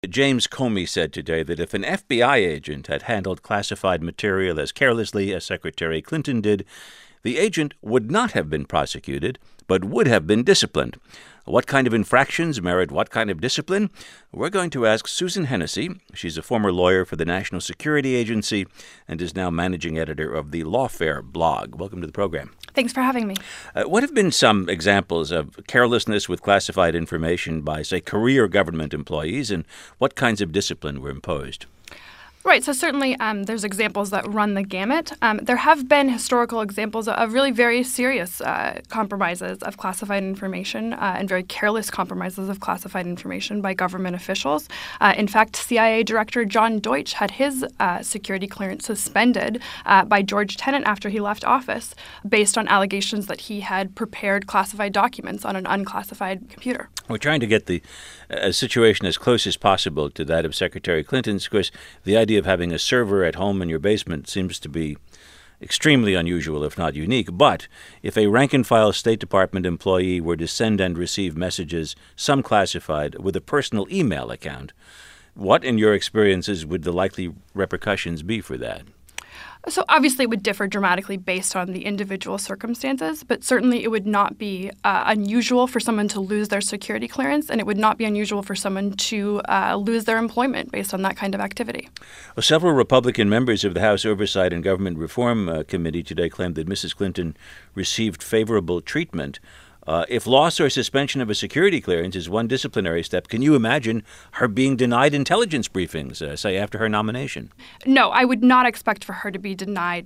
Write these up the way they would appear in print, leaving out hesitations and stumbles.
James Comey said today that if an FBI agent had handled classified material as carelessly as Secretary Clinton did, the agent would not have been prosecuted, but would have been disciplined. What kind of infractions merit what kind of discipline? We're going to ask Susan Hennessy. She's a former lawyer for the National Security Agency and is now managing editor of the Lawfare blog. Welcome to the program. Thanks for having me. What have been some examples of carelessness with classified information by, say, career government employees, and what kinds of discipline were imposed? Right. So certainly there's examples that run the gamut. There have been historical examples of really very serious compromises of classified information and very careless compromises of classified information by government officials. In fact, CIA Director John Deutch had his security clearance suspended by George Tenet after he left office based on allegations that he had prepared classified documents on an unclassified computer. We're trying to get the situation as close as possible to that of Secretary Clinton's. Of course, the idea of having a server at home in your basement seems to be extremely unusual, if not unique. But if a rank-and-file State Department employee were to send and receive messages, some classified, with a personal email account, what, in your experiences, would the likely repercussions be for that? So obviously it would differ dramatically based on the individual circumstances, but certainly it would not be unusual for someone to lose their security clearance, and it would not be unusual for someone to lose their employment based on that kind of activity. Well, several Republican members of the House Oversight and Government Reform Committee today claimed that Mrs. Clinton received favorable treatment. If loss or suspension of a security clearance is one disciplinary step, can you imagine her being denied intelligence briefings, say, after her nomination? No, I would not expect for her to be denied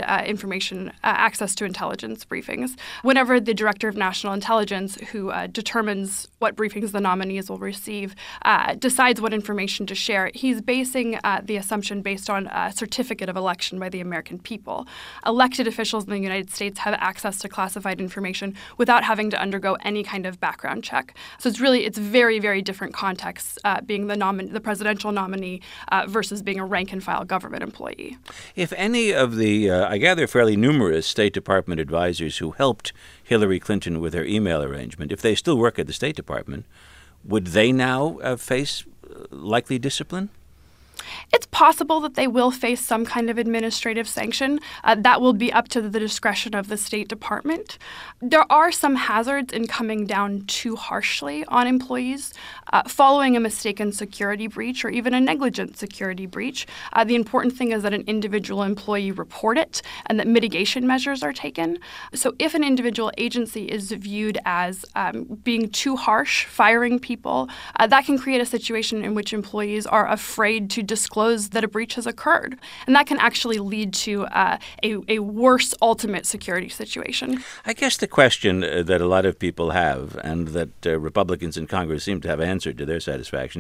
access to intelligence briefings. Whenever the Director of National Intelligence, who determines what briefings the nominees will receive, decides what information to share, he's basing the assumption based on a certificate of election by the American people. Elected officials in the United States have access to classified information without having to undergo any kind of background check. So it's very, very different contexts being the presidential nominee versus being a rank-and-file government employee. If any of the, I gather, fairly numerous State Department advisors who helped Hillary Clinton with her email arrangement, if they still work at the State Department, would they now face likely discipline? It's possible that they will face some kind of administrative sanction. That will be up to the discretion of the State Department. There are some hazards in coming down too harshly on employees following a mistaken security breach or even a negligent security breach. The important thing is that an individual employee report it and that mitigation measures are taken. So if an individual agency is viewed as being too harsh, firing people, that can create a situation in which employees are afraid to disclose that a breach has occurred. And that can actually lead to a worse ultimate security situation. I guess the question that a lot of people have, and that Republicans in Congress seem to have answered to their satisfaction,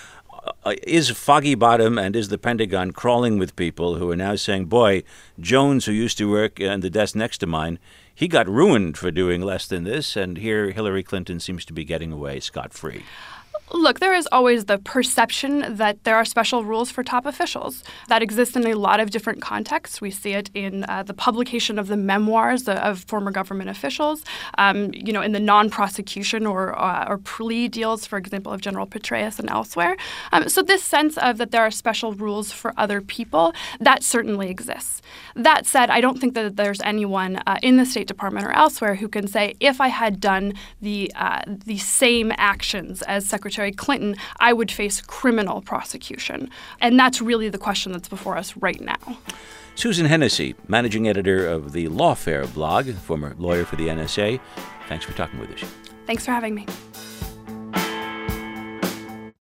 is Foggy Bottom and is the Pentagon crawling with people who are now saying, boy, Jones, who used to work in the desk next to mine, he got ruined for doing less than this, and here Hillary Clinton seems to be getting away scot-free. Look, there is always the perception that there are special rules for top officials. That exists in a lot of different contexts. We see it in the publication of the memoirs of former government officials, in the non-prosecution or plea deals, for example, of General Petraeus and elsewhere. So this sense of that there are special rules for other people, that certainly exists. That said, I don't think that there's anyone in the State Department or elsewhere who can say, if I had done the same actions as Secretary Clinton, I would face criminal prosecution. And that's really the question that's before us right now. Susan Hennessy, managing editor of the Lawfare blog, former lawyer for the NSA. Thanks for talking with us. Thanks for having me.